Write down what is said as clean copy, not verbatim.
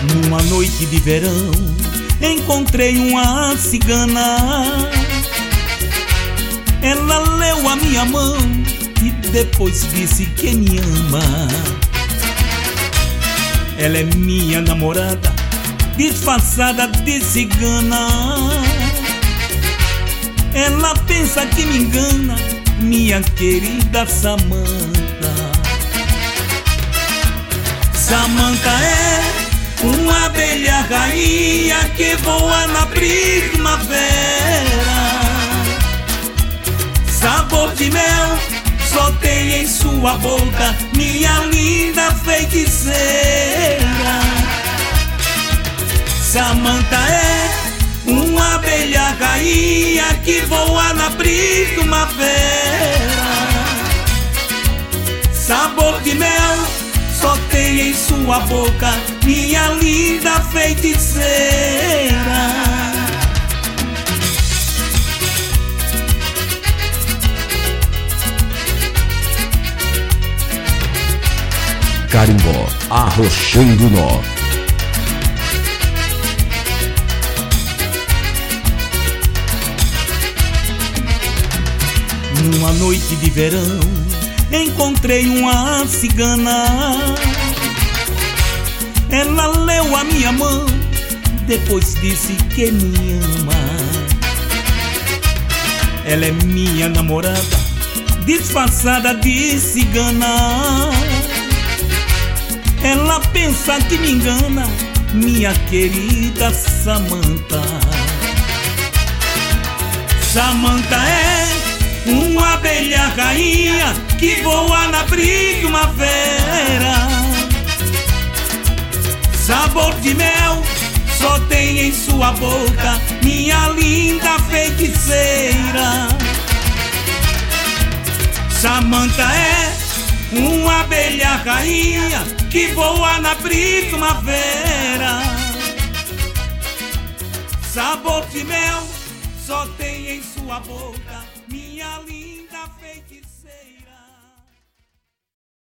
Numa noite de verão encontrei uma cigana. Ela leu a minha mão e depois disse que me ama. Ela é minha namorada, disfarçada de cigana. Ela pensa que me engana, minha querida Samanta. Samanta é uma abelha rainha que voa na primavera. Sabor de mel só tem em sua boca, minha linda feiticeira. Samanta é uma abelha rainha que voa na primavera. Sabor de mel só tem em sua boca, minha linda feiticeira. Carimbó, arrochando nó. Numa noite de verão encontrei uma cigana. Ela leu a minha mão, depois disse que me ama. Ela é minha namorada, disfarçada de cigana. Ela pensa que me engana, minha querida Samanta. Samanta é uma abelha rainha que voa na primavera. Sabor de mel só tem em sua boca, minha linda feiticeira. Samanta é uma abelha rainha que voa na primavera. Sabor de mel só tem em sua boca, minha linda